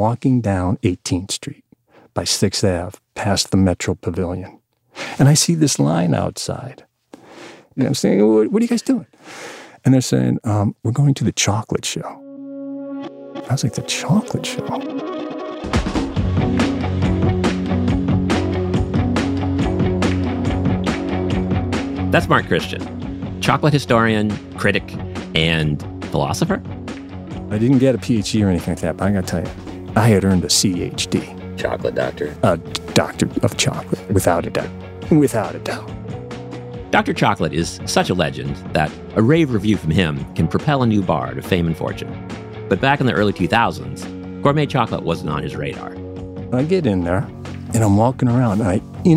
walking down 18th Street by 6th Ave past the Metro Pavilion. And I see this line outside. And I'm saying, what are you guys doing? And they're saying, we're going to the chocolate show. I was like, the chocolate show? That's Mark Christian, chocolate historian, critic, and philosopher. I didn't get a PhD or anything like that, but I got to tell you, I had earned a CHD. Chocolate doctor. A doctor of chocolate, without a doubt. Without a doubt. Dr. Chocolate is such a legend that a rave review from him can propel a new bar to fame and fortune. But back in the early 2000s, gourmet chocolate wasn't on his radar. I get in there, and I'm walking around, and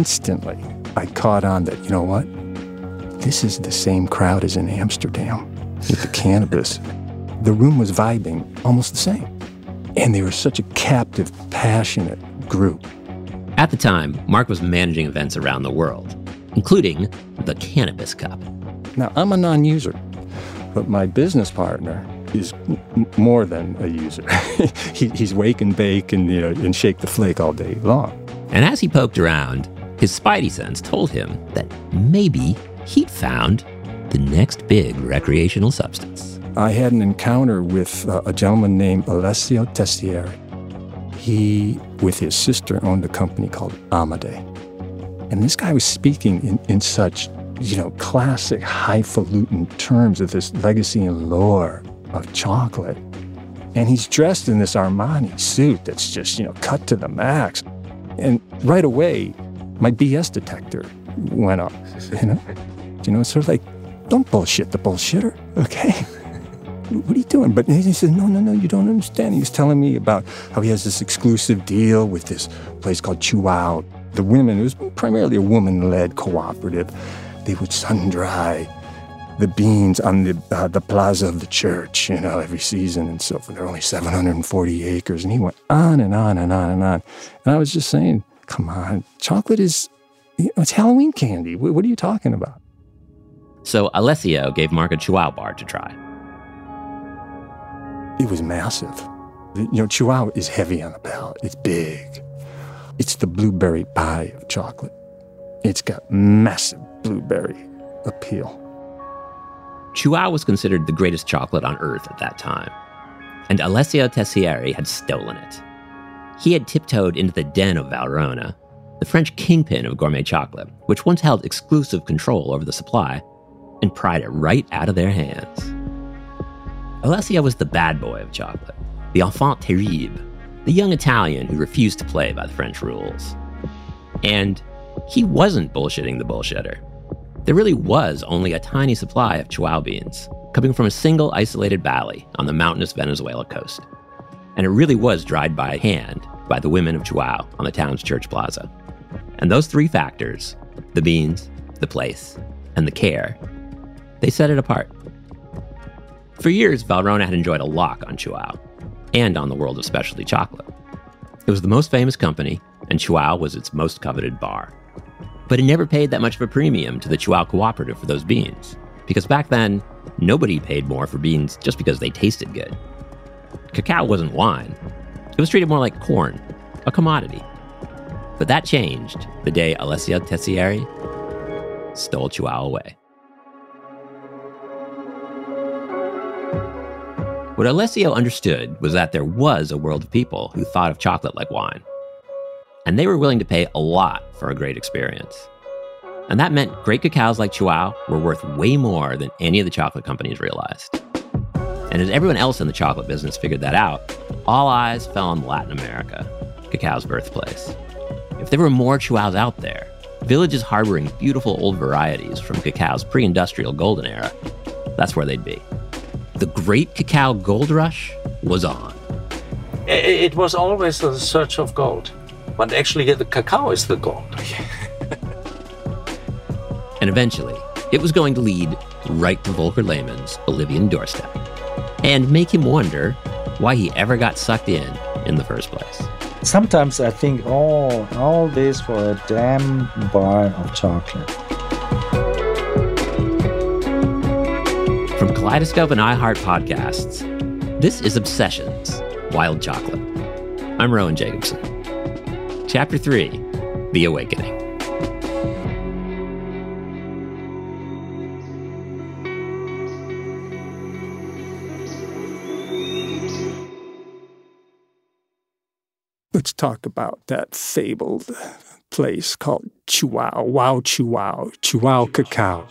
I caught on that, you know what? This is the same crowd as in Amsterdam with the cannabis. The room was vibing almost the same. And they were such a captive, passionate group. At the time, Mark was managing events around the world, including the Cannabis Cup. Now, I'm a non-user, but my business partner is more than a user. He's wake and bake and shake the flake all day long. And as he poked around, his spidey sense told him that maybe he'd found the next big recreational substance. I had an encounter with a gentleman named Alessio Tessieri. He, with his sister, owned a company called Amade. And this guy was speaking in such, classic highfalutin terms of this legacy and lore of chocolate. And he's dressed in this Armani suit that's just, cut to the max. And right away, my BS detector went off, It's sort of like, don't bullshit the bullshitter, okay? What are you doing? But he said, no, you don't understand. He was telling me about how he has this exclusive deal with this place called Chihuahua. The women, it was primarily a woman-led cooperative. They would sun-dry the beans on the plaza of the church, every season and so forth. There are only 740 acres. And he went on and on and on and on. And I was just saying, come on, chocolate is, it's Halloween candy. What are you talking about? So Alessio gave Mark a Chihuahua bar to try. It was massive. Chihuahua is heavy on the palate. It's big. It's the blueberry pie of chocolate. It's got massive blueberry appeal. Chihuahua was considered the greatest chocolate on earth at that time. And Alessio Tessieri had stolen it. He had tiptoed into the den of Valrhona, the French kingpin of gourmet chocolate, which once held exclusive control over the supply, and pried it right out of their hands. Alessio was the bad boy of chocolate, the enfant terrible, the young Italian who refused to play by the French rules. And he wasn't bullshitting the bullshitter. There really was only a tiny supply of Chihuahua beans, coming from a single isolated valley on the mountainous Venezuela coast. And it really was dried by hand by the women of Chihuahua on the town's church plaza. And those three factors, the beans, the place, and the care, they set it apart. For years, Valrhona had enjoyed a lock on Chihuahua and on the world of specialty chocolate. It was the most famous company, and Chihuahua was its most coveted bar. But it never paid that much of a premium to the Chihuahua cooperative for those beans, because back then, nobody paid more for beans just because they tasted good. Cacao wasn't wine. It was treated more like corn, a commodity. But that changed the day Alessio Tessieri stole Chihuahua away. What Alessio understood was that there was a world of people who thought of chocolate like wine. And they were willing to pay a lot for a great experience. And that meant great cacaos like Chihuahua were worth way more than any of the chocolate companies realized. And as everyone else in the chocolate business figured that out, all eyes fell on Latin America, cacao's birthplace. If there were more Chihuahuas out there, villages harboring beautiful old varieties from cacao's pre-industrial golden era, that's where they'd be. The great cacao gold rush was on. It was always the search of gold. But actually, the cacao is the gold. And eventually, it was going to lead right to Volker Lehmann's Bolivian doorstep and make him wonder why he ever got sucked in the first place. Sometimes I think, all this for a damn bar of chocolate. From Kaleidoscope and iHeart Podcasts, this is Obsessions, Wild Chocolate. I'm Rowan Jacobson. Chapter 3, The Awakening. Let's talk about that fabled place called Chihuahua, Wow Chihuahua, Chihuahua Cacao.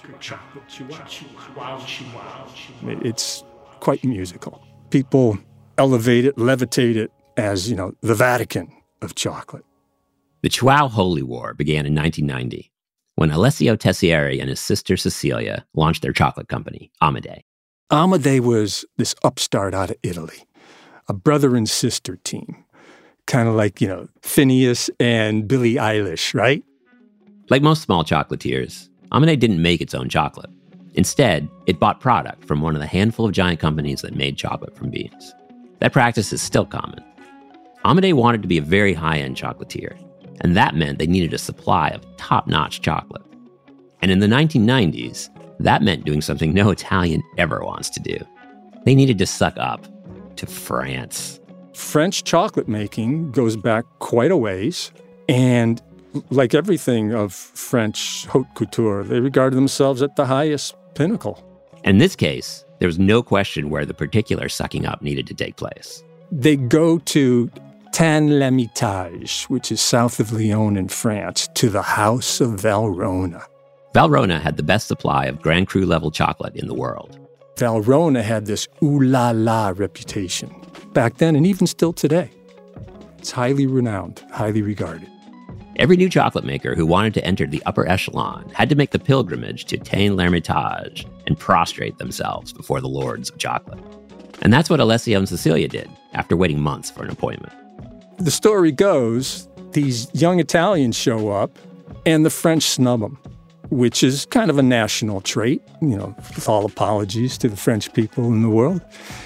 It's quite musical. People elevate it, levitate it as, the Vatican of chocolate. The Chihuahua Holy War began in 1990 when Alessio Tessieri and his sister Cecilia launched their chocolate company, Amade. Amade was this upstart out of Italy, a brother and sister team. Kind of like, Phineas and Billie Eilish, right? Like most small chocolatiers, Amade didn't make its own chocolate. Instead, it bought product from one of the handful of giant companies that made chocolate from beans. That practice is still common. Amade wanted to be a very high-end chocolatier, and that meant they needed a supply of top-notch chocolate. And in the 1990s, that meant doing something no Italian ever wants to do. They needed to suck up to France. French chocolate making goes back quite a ways, and like everything of French haute couture, they regarded themselves at the highest pinnacle. In this case, there was no question where the particular sucking up needed to take place. They go to Tain-l'Hermitage, which is south of Lyon in France, to the House of Valrhona. Valrhona had the best supply of Grand Cru level chocolate in the world. Valrhona had this ooh-la-la reputation back then and even still today. It's highly renowned, highly regarded. Every new chocolate maker who wanted to enter the upper echelon had to make the pilgrimage to Tain-l'Hermitage and prostrate themselves before the lords of chocolate. And that's what Alessio and Cecilia did after waiting months for an appointment. The story goes, these young Italians show up and the French snub them, which is kind of a national trait, with all apologies to the French people in the world.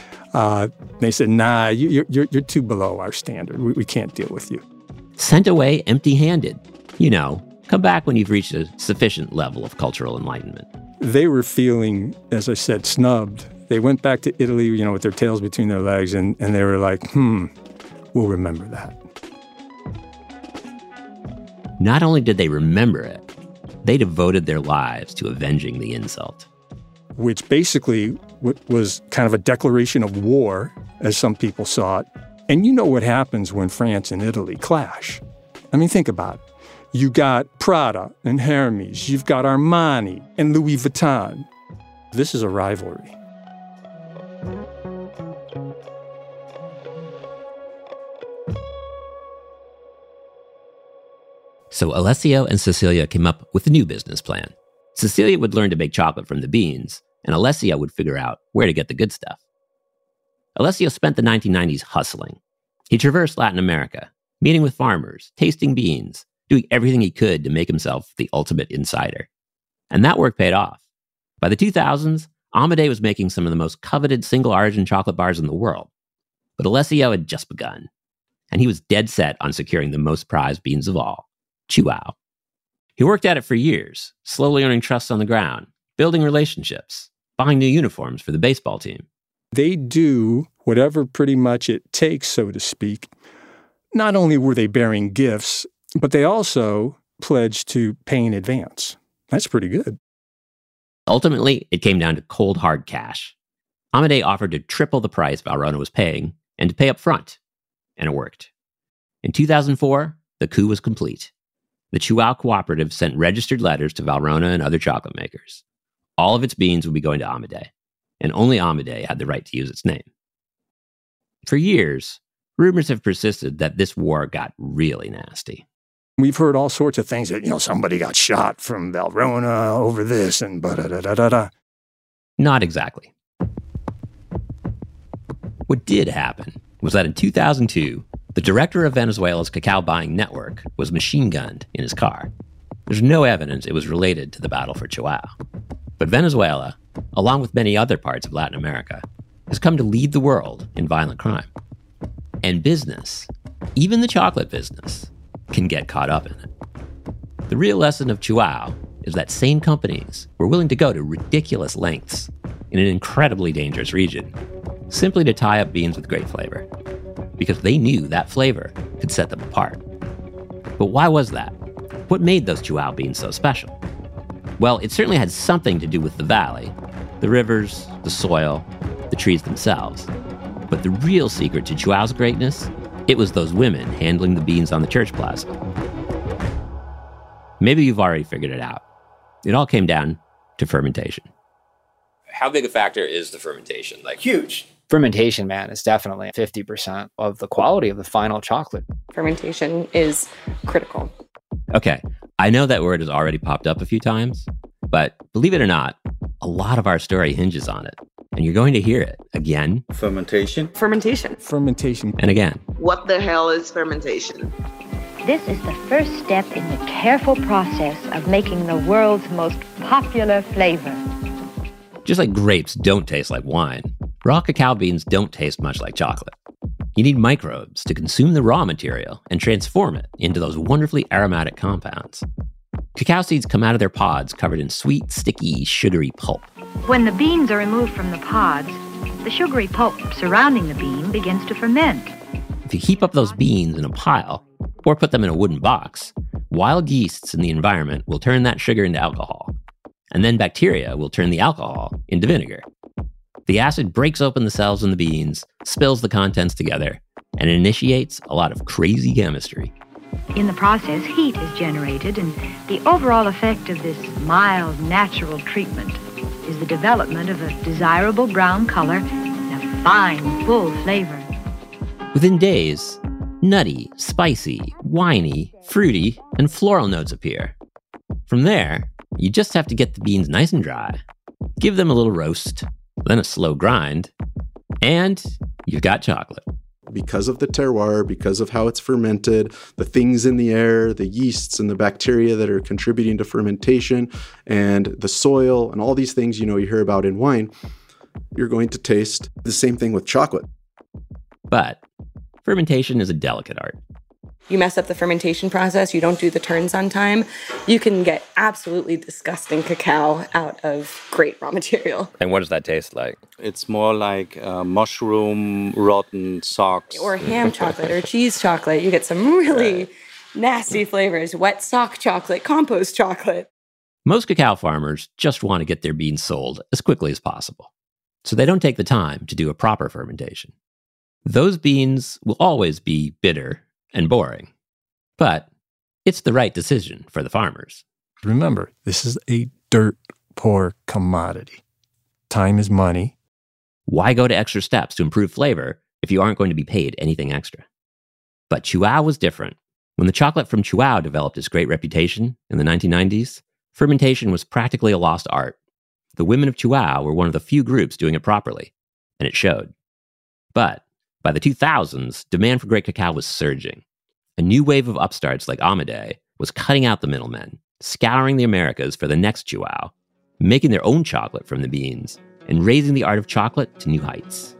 They said, nah, you're too below our standard. We can't deal with you. Sent away empty-handed. Come back when you've reached a sufficient level of cultural enlightenment. They were feeling, as I said, snubbed. They went back to Italy, with their tails between their legs, and they were like, we'll remember that. Not only did they remember it, they devoted their lives to avenging the insult. Which basically was kind of a declaration of war, as some people saw it. And you know what happens when France and Italy clash. I mean, think about it. You got Prada and Hermes. You've got Armani and Louis Vuitton. This is a rivalry. So Alessio and Cecilia came up with a new business plan. Cecilia would learn to make chocolate from the beans, and Alessio would figure out where to get the good stuff. Alessio spent the 1990s hustling. He traversed Latin America, meeting with farmers, tasting beans, doing everything he could to make himself the ultimate insider. And that work paid off. By the 2000s, Amade was making some of the most coveted single-origin chocolate bars in the world. But Alessio had just begun, and he was dead set on securing the most prized beans of all, Chihuahua. He worked at it for years, slowly earning trust on the ground, building relationships, buying new uniforms for the baseball team. They do whatever pretty much it takes, so to speak. Not only were they bearing gifts, but they also pledged to pay in advance. That's pretty good. Ultimately, it came down to cold, hard cash. Amade offered to triple the price Valrhona was paying and to pay up front. And it worked. In 2004, the coup was complete. The Chihuahua Cooperative sent registered letters to Valrhona and other chocolate makers. All of its beans would be going to Amade, and only Amade had the right to use its name. For years, rumors have persisted that this war got really nasty. We've heard all sorts of things that, somebody got shot from Valrhona over this and ba-da-da-da-da-da. Not exactly. What did happen was that in 2002, the director of Venezuela's cacao buying network was machine-gunned in his car. There's no evidence it was related to the battle for Chihuahua. But Venezuela, along with many other parts of Latin America, has come to lead the world in violent crime. And business, even the chocolate business, can get caught up in it. The real lesson of Chihuahua is that sane companies were willing to go to ridiculous lengths in an incredibly dangerous region, simply to tie up beans with great flavor. because they knew that flavor could set them apart. But why was that? What made those Chihuahua beans so special? Well, it certainly had something to do with the valley, the rivers, the soil, the trees themselves. But the real secret to Chihuahua's greatness, it was those women handling the beans on the church plaza. Maybe you've already figured it out. It all came down to fermentation. How big a factor is the fermentation? Huge. Fermentation, man, is definitely 50% of the quality of the final chocolate. Fermentation is critical. Okay, I know that word has already popped up a few times, but believe it or not, a lot of our story hinges on it. And you're going to hear it again. Fermentation. Fermentation. Fermentation. And again. What the hell is fermentation? This is the first step in the careful process of making the world's most popular flavor. Just like grapes don't taste like wine, raw cacao beans don't taste much like chocolate. You need microbes to consume the raw material and transform it into those wonderfully aromatic compounds. Cacao seeds come out of their pods covered in sweet, sticky, sugary pulp. When the beans are removed from the pods, the sugary pulp surrounding the bean begins to ferment. If you heap up those beans in a pile, or put them in a wooden box, wild yeasts in the environment will turn that sugar into alcohol. And then bacteria will turn the alcohol into vinegar. The acid breaks open the cells in the beans, spills the contents together, and initiates a lot of crazy chemistry. In the process, heat is generated, and the overall effect of this mild, natural treatment is the development of a desirable brown color and a fine, full flavor. Within days, nutty, spicy, winey, fruity, and floral notes appear. From there, you just have to get the beans nice and dry, give them a little roast, then a slow grind, and you've got chocolate. Because of the terroir, because of how it's fermented, the things in the air, the yeasts and the bacteria that are contributing to fermentation, and the soil, and all these things you hear about in wine, you're going to taste the same thing with chocolate. But fermentation is a delicate art. You mess up the fermentation process, you don't do the turns on time, you can get absolutely disgusting cacao out of great raw material. And what does that taste like? It's more like mushroom, rotten socks. Or ham chocolate or cheese chocolate. You get some really nasty flavors. Wet sock chocolate, compost chocolate. Most cacao farmers just want to get their beans sold as quickly as possible, so they don't take the time to do a proper fermentation. Those beans will always be bitter and boring, but it's the right decision for the farmers. Remember, this is a dirt-poor commodity. Time is money. Why go to extra steps to improve flavor if you aren't going to be paid anything extra? But Chihuahua was different. When the chocolate from Chihuahua developed its great reputation in the 1990s, fermentation was practically a lost art. The women of Chihuahua were one of the few groups doing it properly, and it showed. But by the 2000s, demand for great cacao was surging. A new wave of upstarts like Amade was cutting out the middlemen, scouring the Americas for the next Chihuahua, making their own chocolate from the beans, and raising the art of chocolate to new heights.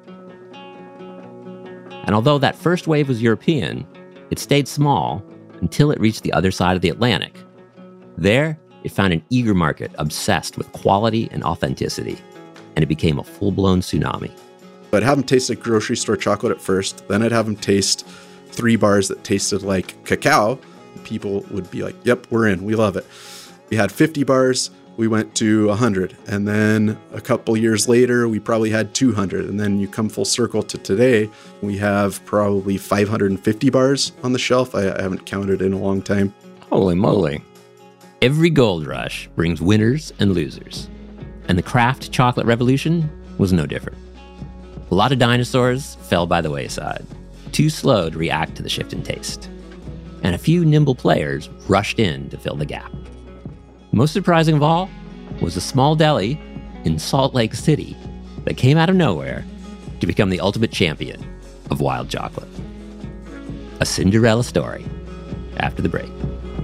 And although that first wave was European, it stayed small until it reached the other side of the Atlantic. There, it found an eager market obsessed with quality and authenticity, and it became a full-blown tsunami. I'd have them taste like grocery store chocolate at first. Then I'd have them taste 3 bars that tasted like cacao. People would be like, yep, we're in. We love it. We had 50 bars. We went to 100. And then a couple years later, we probably had 200. And then you come full circle to today. We have probably 550 bars on the shelf. I haven't counted in a long time. Holy moly. Every gold rush brings winners and losers. And the craft chocolate revolution was no different. A lot of dinosaurs fell by the wayside, too slow to react to the shift in taste. And a few nimble players rushed in to fill the gap. Most surprising of all was a small deli in Salt Lake City that came out of nowhere to become the ultimate champion of wild chocolate. A Cinderella story after the break.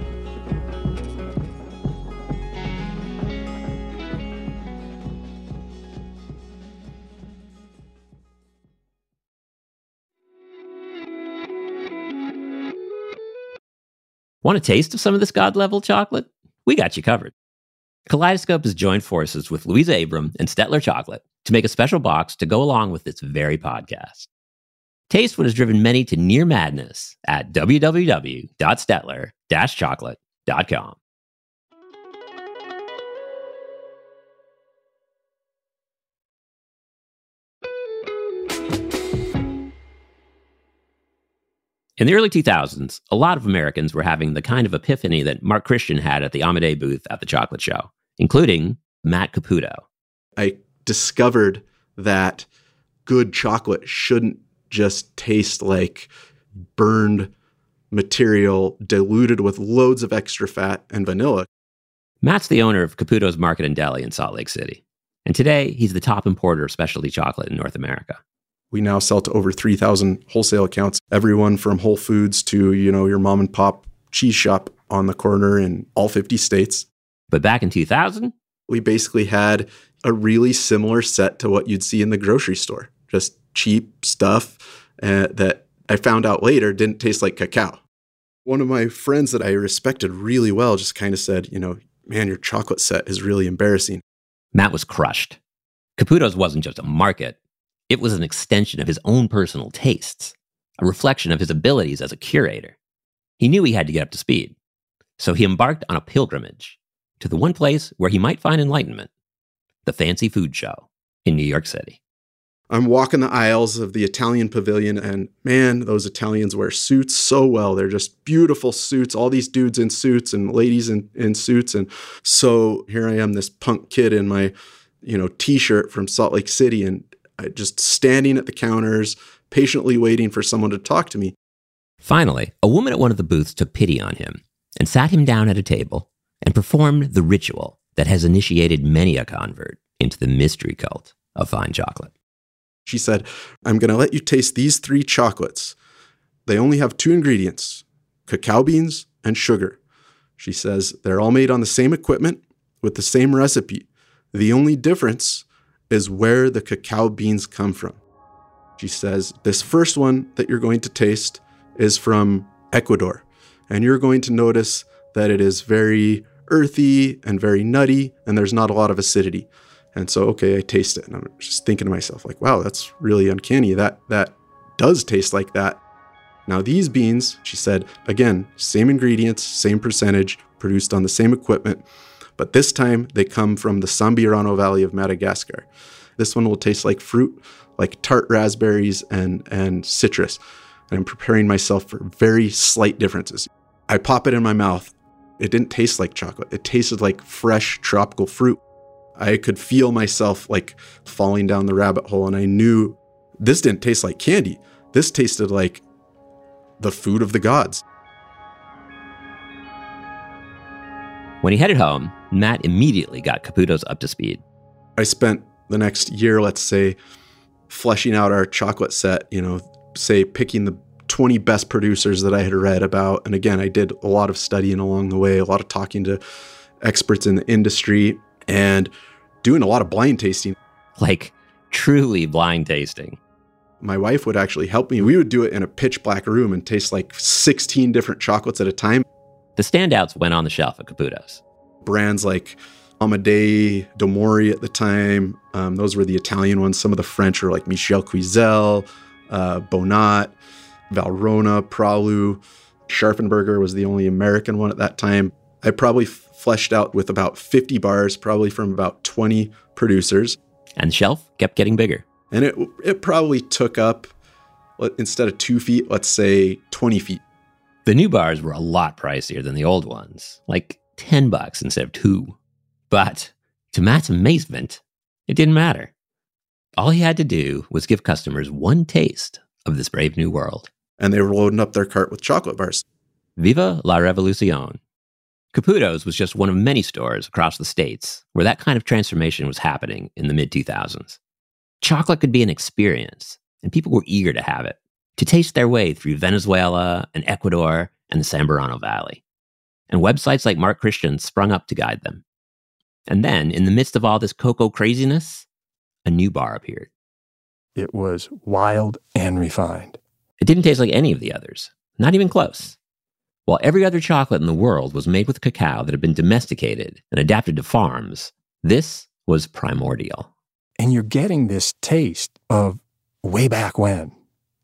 Want a taste of some of this god-level chocolate? We got you covered. Kaleidoscope has joined forces with Louisa Abram and Stettler Chocolate to make a special box to go along with this very podcast. Taste what has driven many to near madness at www.stetler-chocolate.com. In the early 2000s, a lot of Americans were having the kind of epiphany that Mark Christian had at the Amadei booth at the chocolate show, including Matt Caputo. I discovered that good chocolate shouldn't just taste like burned material diluted with loads of extra fat and vanilla. Matt's the owner of Caputo's Market and Deli in Salt Lake City. And today, he's the top importer of specialty chocolate in North America. We now sell to over 3,000 wholesale accounts, everyone from Whole Foods to, your mom and pop cheese shop on the corner in all 50 states. But back in 2000, we basically had a really similar set to what you'd see in the grocery store. Just cheap stuff that I found out later didn't taste like cacao. One of my friends that I respected really well just kind of said, man, your chocolate set is really embarrassing. Matt was crushed. Caputo's wasn't just a market. It was an extension of his own personal tastes, a reflection of his abilities as a curator. He knew he had to get up to speed, so he embarked on a pilgrimage to the one place where he might find enlightenment, the Fancy Food Show in New York City. I'm walking the aisles of the Italian pavilion, and man, those Italians wear suits so well. They're just beautiful suits, all these dudes in suits and ladies in suits. And so here I am, this punk kid in my, t-shirt from Salt Lake City, and I just standing at the counters, patiently waiting for someone to talk to me. Finally, a woman at one of the booths took pity on him and sat him down at a table and performed the ritual that has initiated many a convert into the mystery cult of fine chocolate. She said, I'm going to let you taste these 3 chocolates. They only have 2 ingredients, cacao beans and sugar. She says, they're all made on the same equipment with the same recipe. The only difference is where the cacao beans come from. She says, this first one that you're going to taste is from Ecuador. And you're going to notice that it is very earthy and very nutty, and there's not a lot of acidity. And so, okay, I taste it. And I'm just thinking to myself, like, wow, that's really uncanny. That does taste like that. Now these beans, she said, again, same ingredients, same percentage, produced on the same equipment. But this time they come from the Sambirano Valley of Madagascar. This one will taste like fruit, like tart raspberries and citrus. And I'm preparing myself for very slight differences. I pop it in my mouth. It didn't taste like chocolate. It tasted like fresh tropical fruit. I could feel myself like falling down the rabbit hole, and I knew this didn't taste like candy. This tasted like the food of the gods. When he headed home, Matt immediately got Caputo's up to speed. I spent the next year, let's say, fleshing out our chocolate set, say picking the 20 best producers that I had read about. And again, I did a lot of studying along the way, a lot of talking to experts in the industry, and doing a lot of blind tasting. Like truly blind tasting. My wife would actually help me. We would do it in a pitch black room and taste like 16 different chocolates at a time. The standouts went on the shelf at Caputo's. Brands like Amadei, Domori at the time. Those were the Italian ones. Some of the French were like Michel Cuisel, Bonat, Valrhona, Pralu. Scharfenberger was the only American one at that time. I probably fleshed out with about 50 bars, probably from about 20 producers. And the shelf kept getting bigger. And it probably took up, instead of 2 feet, let's say 20 feet. The new bars were a lot pricier than the old ones, like $10 instead of $2. But to Matt's amazement, it didn't matter. All he had to do was give customers one taste of this brave new world. And they were loading up their cart with chocolate bars. Viva la revolucion. Caputo's was just one of many stores across the states where that kind of transformation was happening in the mid-2000s. Chocolate could be an experience, and people were eager to have it, to taste their way through Venezuela and Ecuador and the Sambirano Valley. And websites like Mark Christian sprung up to guide them. And then, in the midst of all this cocoa craziness, a new bar appeared. It was wild and refined. It didn't taste like any of the others, not even close. While every other chocolate in the world was made with cacao that had been domesticated and adapted to farms, this was primordial. And you're getting this taste of way back when.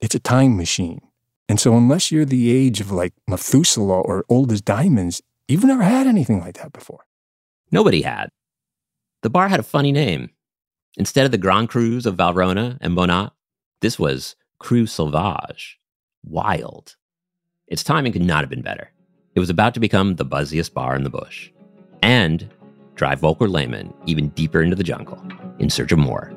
It's a time machine. And so unless you're the age of like Methuselah or old as diamonds, you've never had anything like that before. Nobody had. The bar had a funny name. Instead of the Grand Crus of Valrhona and Bonnat, this was Cru Sauvage, wild. Its timing could not have been better. It was about to become the buzziest bar in the bush and drive Volker Lehmann even deeper into the jungle in search of more.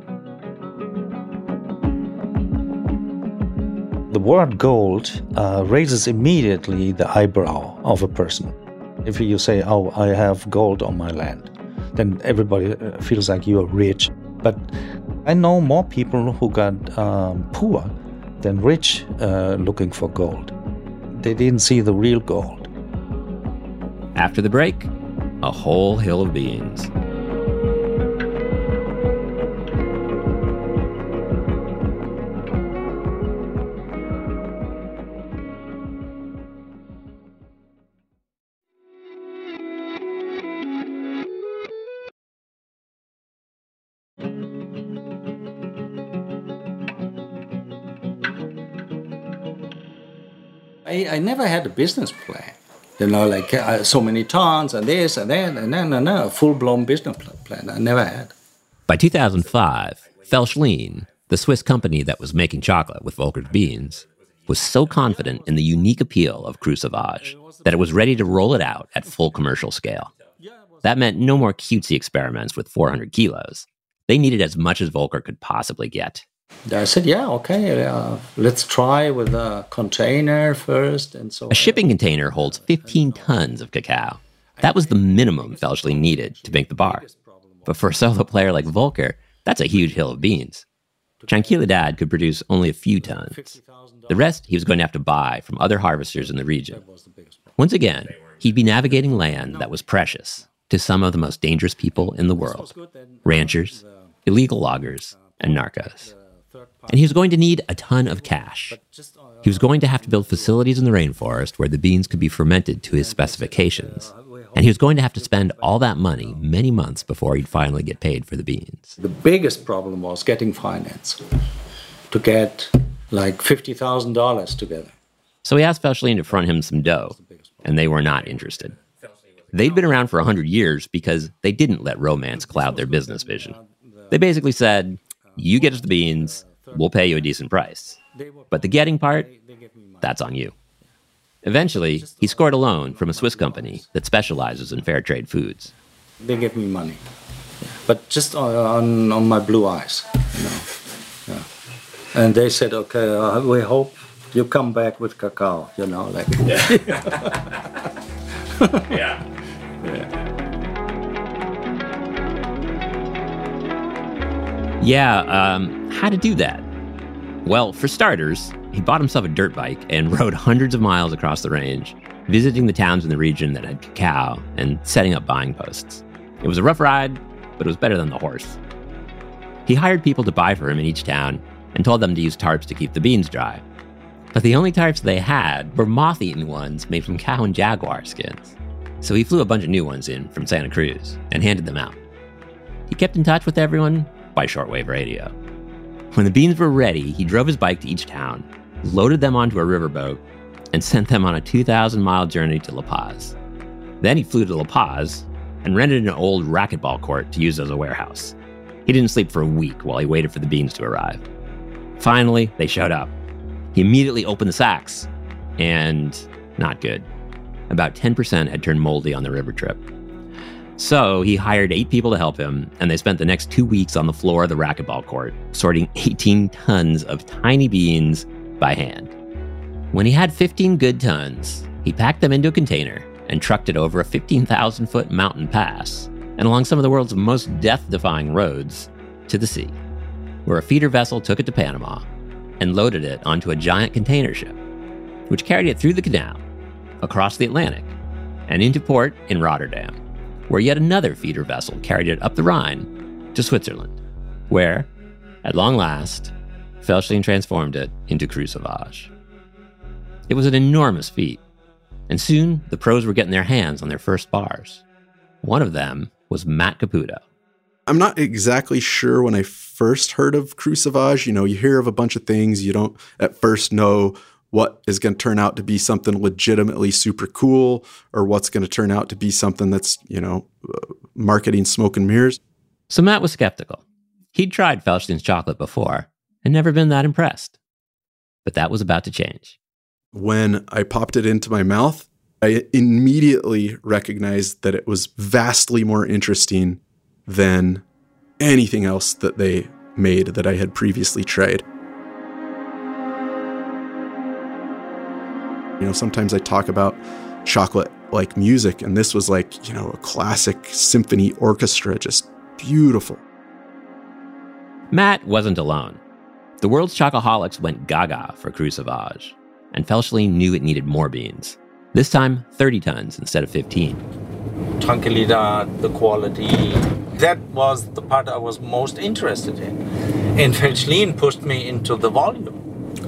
The word gold raises immediately the eyebrow of a person. If you say, oh, I have gold on my land, then everybody feels like you are rich. But I know more people who got poor than rich looking for gold. They didn't see the real gold. After the break, a whole hill of beans. I never had a business plan. You know, like so many tons and this and that, and then a full-blown business plan. I never had. By 2005, Veltlin, the Swiss company that was making chocolate with Volker's beans, was so confident in the unique appeal of Cru Sauvage that it was ready to roll it out at full commercial scale. That meant no more cutesy experiments with 400 kilos. They needed as much as Volker could possibly get. I said, yeah, okay, let's try with a container first. And so a shipping container holds 15 tons of cacao. That was the minimum Veltlin needed to make the bar. But for a solo player like Volker, that's a huge hill of beans. Tranquilidad could produce only a few tons. The rest he was going to have to buy from other harvesters in the region. Once again, he'd be navigating land that was precious to some of the most dangerous people in the world: ranchers, illegal loggers, and narcos. And he was going to need a ton of cash. He was going to have to build facilities in the rainforest where the beans could be fermented to his specifications. And he was going to have to spend all that money many months before he'd finally get paid for the beans. The biggest problem was getting finance to get like $50,000 together. So he asked Veltlin to front him some dough, and they were not interested. They'd been around for 100 years because they didn't let romance cloud their business vision. They basically said, you get us the beans, we'll pay you a decent price. But the getting part, that's on you. Eventually, he scored a loan from a Swiss company that specializes in fair trade foods. They gave me money, but just on my blue eyes, you know. Yeah. And they said, okay, we hope you come back with cacao, you know, like. Yeah. How to do that? Well, for starters, he bought himself a dirt bike and rode hundreds of miles across the range, visiting the towns in the region that had cacao and setting up buying posts. It was a rough ride, but it was better than the horse. He hired people to buy for him in each town and told them to use tarps to keep the beans dry. But the only tarps they had were moth-eaten ones made from cow and jaguar skins. So he flew a bunch of new ones in from Santa Cruz and handed them out. He kept in touch with everyone by shortwave radio. When the beans were ready, he drove his bike to each town, loaded them onto a riverboat, and sent them on a 2,000-mile journey to La Paz. Then he flew to La Paz and rented an old racquetball court to use as a warehouse. He didn't sleep for a week while he waited for the beans to arrive. Finally, they showed up. He immediately opened the sacks, and not good. About 10% had turned moldy on the river trip. So he hired 8 people to help him, and they spent the next 2 weeks on the floor of the racquetball court, sorting 18 tons of tiny beans by hand. When he had 15 good tons, he packed them into a container and trucked it over a 15,000-foot mountain pass and along some of the world's most death-defying roads to the sea, where a feeder vessel took it to Panama and loaded it onto a giant container ship, which carried it through the canal, across the Atlantic, and into port in Rotterdam, where yet another feeder vessel carried it up the Rhine to Switzerland, where, at long last, Veltlin transformed it into Cru Sauvage. It was an enormous feat, and soon the pros were getting their hands on their first bars. One of them was Matt Caputo. I'm not exactly sure when I first heard of Cruciveage. You hear of a bunch of things. You don't at first know what is going to turn out to be something legitimately super cool or what's going to turn out to be something that's, marketing smoke and mirrors. So Matt was skeptical. He'd tried Felstein's chocolate before and never been that impressed. But that was about to change. When I popped it into my mouth, I immediately recognized that it was vastly more interesting than anything else that they made that I had previously tried. Sometimes I talk about chocolate like music, and this was like, a classic symphony orchestra, just beautiful. Matt wasn't alone. The world's chocoholics went gaga for Cruciveage, and Felschlein knew it needed more beans. This time, 30 tons instead of 15. Tranquilidad, the quality, that was the part I was most interested in. And Felschlein pushed me into the volume.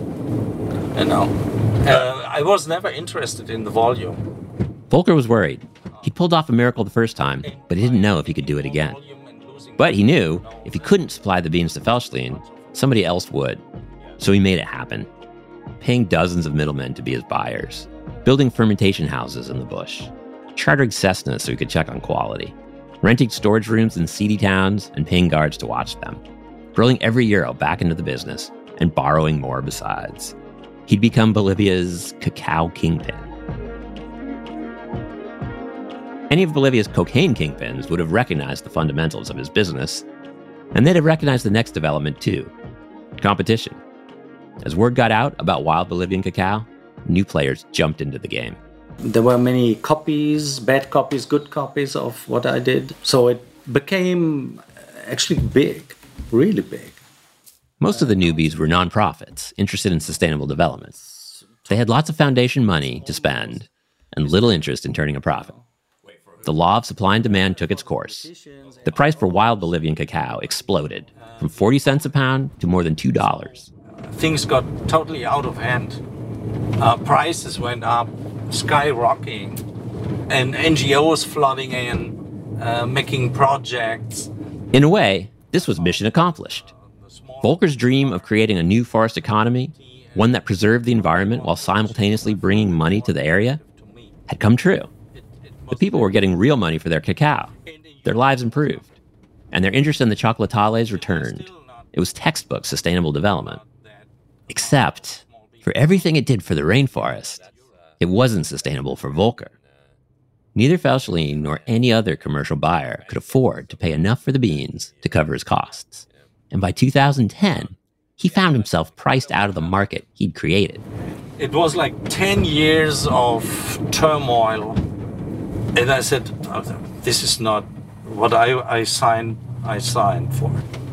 I was never interested in the volume. Volker was worried. He pulled off a miracle the first time, but he didn't know if he could do it again. But he knew if he couldn't supply the beans to Felschlein, somebody else would. So he made it happen, paying dozens of middlemen to be his buyers, building fermentation houses in the bush, chartering Cessnas so he could check on quality, renting storage rooms in seedy towns and paying guards to watch them, rolling every euro back into the business and borrowing more besides. He'd become Bolivia's cacao kingpin. Any of Bolivia's cocaine kingpins would have recognized the fundamentals of his business, and they'd have recognized the next development too, competition. As word got out about wild Bolivian cacao, new players jumped into the game. There were many copies, bad copies, good copies of what I did. So it became actually big, really big. Most of the newbies were nonprofits interested in sustainable development. They had lots of foundation money to spend and little interest in turning a profit. The law of supply and demand took its course. The price for wild Bolivian cacao exploded from 40 cents a pound to more than $2. Things got totally out of hand. Prices went up, skyrocketing, and NGOs flooding in, making projects. In a way, this was mission accomplished. Volker's dream of creating a new forest economy, one that preserved the environment while simultaneously bringing money to the area, had come true. The people were getting real money for their cacao. Their lives improved. And their interest in the chocolatales returned. It was textbook sustainable development. Except, for everything it did for the rainforest, it wasn't sustainable for Volker. Neither Felschlein nor any other commercial buyer could afford to pay enough for the beans to cover his costs. And by 2010, he found himself priced out of the market he'd created. It was like 10 years of turmoil. And I said, this is not what I signed for.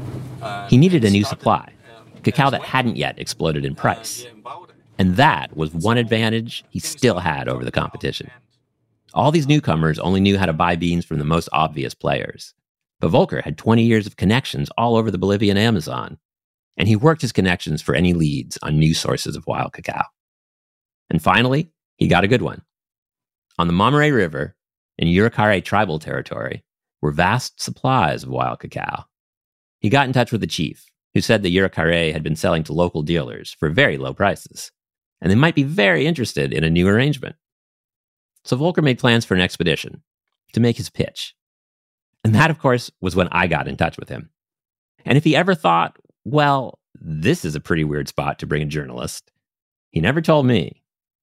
He needed a new supply, cacao that hadn't yet exploded in price. And that was one advantage he still had over the competition. All these newcomers only knew how to buy beans from the most obvious players. But Volker had 20 years of connections all over the Bolivian Amazon, and he worked his connections for any leads on new sources of wild cacao. And finally, he got a good one. On the Mamoré River, in Yuracaré tribal territory, were vast supplies of wild cacao. He got in touch with the chief, who said the Yuracaré had been selling to local dealers for very low prices, and they might be very interested in a new arrangement. So Volker made plans for an expedition to make his pitch. And that, of course, was when I got in touch with him. And if he ever thought, well, this is a pretty weird spot to bring a journalist, he never told me.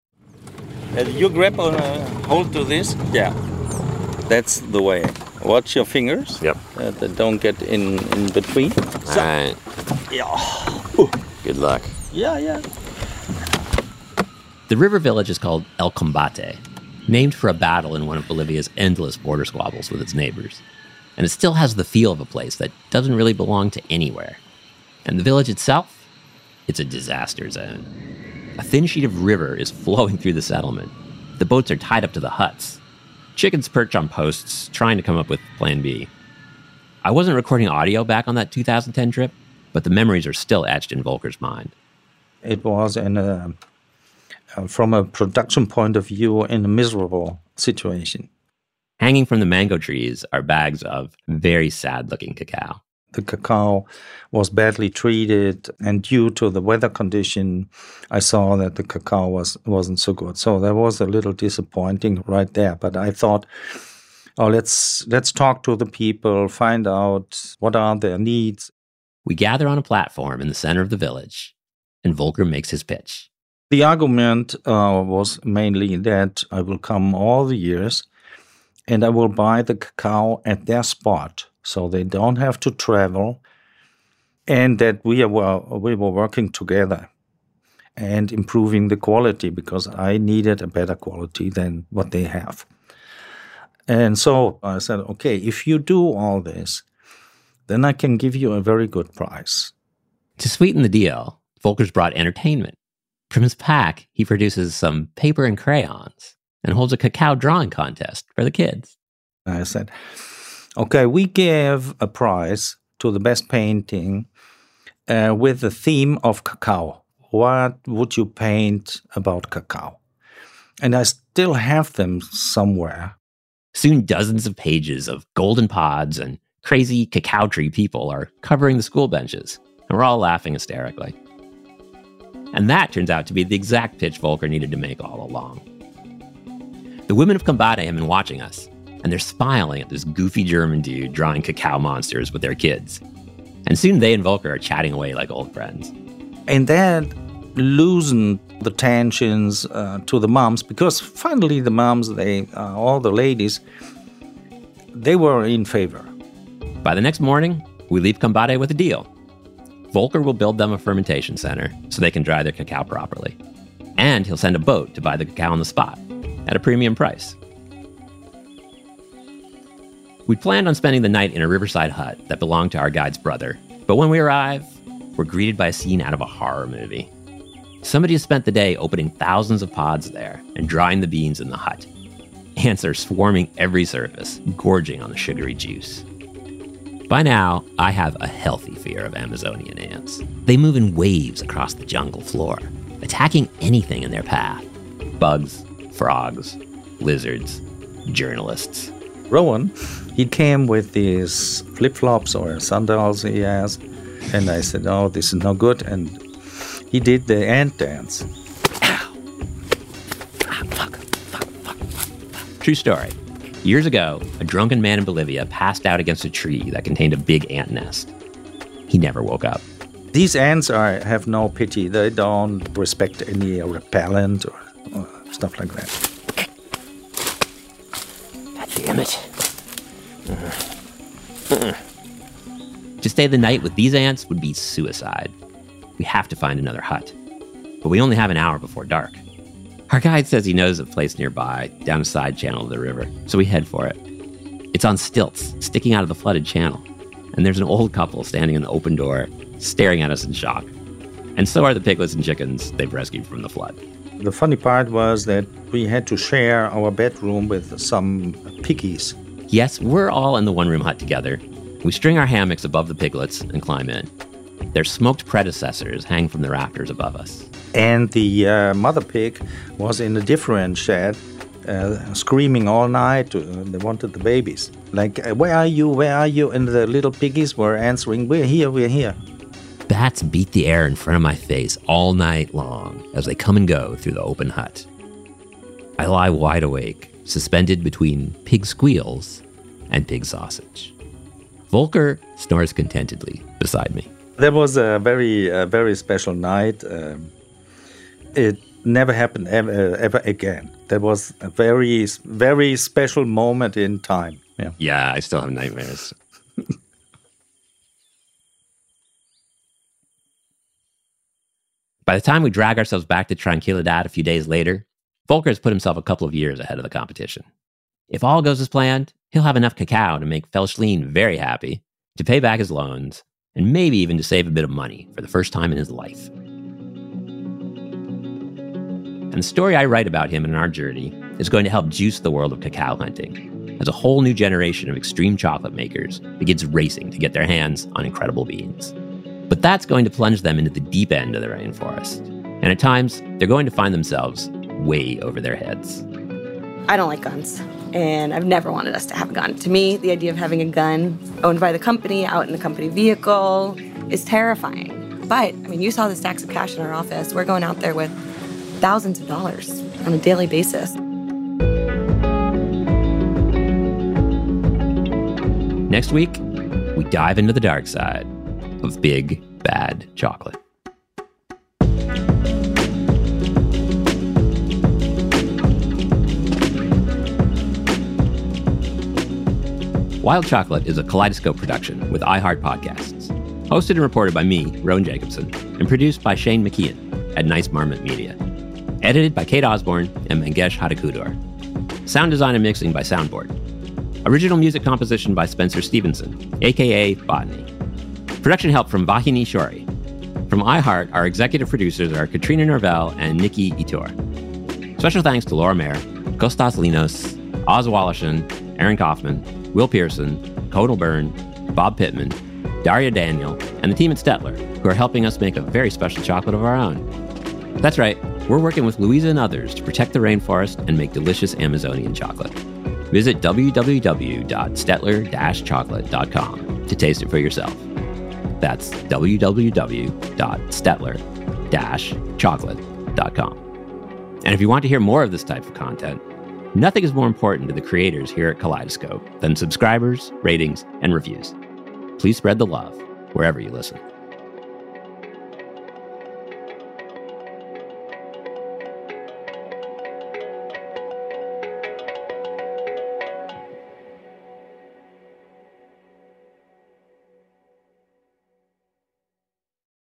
You grab hold to this? Yeah. That's the way. Watch your fingers. Yep. They don't get in between. All right. Yeah. Good luck. Yeah. The river village is called El Combate, named for a battle in one of Bolivia's endless border squabbles with its neighbors. And it still has the feel of a place that doesn't really belong to anywhere. And the village itself? It's a disaster zone. A thin sheet of river is flowing through the settlement. The boats are tied up to the huts. Chickens perch on posts, trying to come up with Plan B. I wasn't recording audio back on that 2010 trip, but the memories are still etched in Volker's mind. It was, from a production point of view, in a miserable situation. Hanging from the mango trees are bags of very sad-looking cacao. The cacao was badly treated, and due to the weather condition, I saw that the cacao wasn't so good. So that was a little disappointing right there. But I thought, oh, let's talk to the people, find out what are their needs. We gather on a platform in the center of the village, and Volker makes his pitch. The argument was mainly that I will come all the years, and I will buy the cacao at their spot, so they don't have to travel, and that we were working together and improving the quality, because I needed a better quality than what they have. And so I said, okay, if you do all this, then I can give you a very good price. To sweeten the deal, Volker's brought entertainment. From his pack, he produces some paper and crayons and holds a cacao drawing contest for the kids. I said, okay, we give a prize to the best painting with the theme of cacao. What would you paint about cacao? And I still have them somewhere. Soon dozens of pages of golden pods and crazy cacao tree people are covering the school benches, and we're all laughing hysterically. And that turns out to be the exact pitch Volker needed to make all along. The women of Combate have been watching us, and they're smiling at this goofy German dude drawing cacao monsters with their kids. And soon they and Volker are chatting away like old friends. And that loosened the tensions to the moms, because finally the moms, all the ladies, they were in favor. By the next morning, we leave Combate with a deal. Volker will build them a fermentation center so they can dry their cacao properly. And he'll send a boat to buy the cacao on the spot at a premium price. We planned on spending the night in a riverside hut that belonged to our guide's brother. But when we arrive, we're greeted by a scene out of a horror movie. Somebody has spent the day opening thousands of pods there and drying the beans in the hut. Ants are swarming every surface, gorging on the sugary juice. By now, I have a healthy fear of Amazonian ants. They move in waves across the jungle floor, attacking anything in their path. Bugs, frogs, lizards, journalists. Rowan, he came with these flip-flops or sandals he has, and I said, oh, this is no good, and he did the ant dance. Ow! Ah, fuck. True story. Years ago, a drunken man in Bolivia passed out against a tree that contained a big ant nest. He never woke up. These ants have no pity. They don't respect any repellent or stuff like that. God damn it. To stay the night with these ants would be suicide. We have to find another hut. But we only have an hour before dark. Our guide says he knows a place nearby, down a side channel of the river, so we head for it. It's on stilts, sticking out of the flooded channel, and there's an old couple standing in the open door, staring at us in shock. And so are the piglets and chickens they've rescued from the flood. The funny part was that we had to share our bedroom with some piggies. Yes, we're all in the one-room hut together. We string our hammocks above the piglets and climb in. Their smoked predecessors hang from the rafters above us. And the mother pig was in a different shed, screaming all night. They wanted the babies. Like, where are you? Where are you? And the little piggies were answering, we're here, we're here. Bats beat the air in front of my face all night long as they come and go through the open hut. I lie wide awake, suspended between pig squeals and pig sausage. Volker snores contentedly beside me. That was a very special night. It never happened ever again. That was a very, very special moment in time. Yeah, I still have nightmares. By the time we drag ourselves back to Tranquilidad a few days later, Volker has put himself a couple of years ahead of the competition. If all goes as planned, he'll have enough cacao to make Felschlin very happy, to pay back his loans, and maybe even to save a bit of money for the first time in his life. And the story I write about him in our journey is going to help juice the world of cacao hunting, as a whole new generation of extreme chocolate makers begins racing to get their hands on incredible beans. But that's going to plunge them into the deep end of the rainforest. And at times, they're going to find themselves way over their heads. I don't like guns. And I've never wanted us to have a gun. To me, the idea of having a gun owned by the company, out in the company vehicle, is terrifying. But, I mean, you saw the stacks of cash in our office. We're going out there with thousands of dollars on a daily basis. Next week, we dive into the dark side of big, bad chocolate. Wild Chocolate is a Kaleidoscope production with iHeart Podcasts. Hosted and reported by me, Rowan Jacobson, and produced by Shane McKeon at Nice Marmot Media. Edited by Kate Osborne and Mangesh Hadakudwar. Sound design and mixing by Soundboard. Original music composition by Spencer Stevenson, a.k.a. Botany. Production help from Vahini Shori. From iHeart, our executive producers are Katrina Norvell and Nikki Itor. Special thanks to Laura Mayer, Kostas Linos, Oz Wallishan, Aaron Kaufman, Will Pearson, Conal Byrne, Bob Pittman, Daria Daniel, and the team at Stettler, who are helping us make a very special chocolate of our own. That's right, we're working with Louisa and others to protect the rainforest and make delicious Amazonian chocolate. Visit www.stettler-chocolate.com to taste it for yourself. That's www.stettler-chocolate.com. And if you want to hear more of this type of content, nothing is more important to the creators here at Kaleidoscope than subscribers, ratings, and reviews. Please spread the love wherever you listen.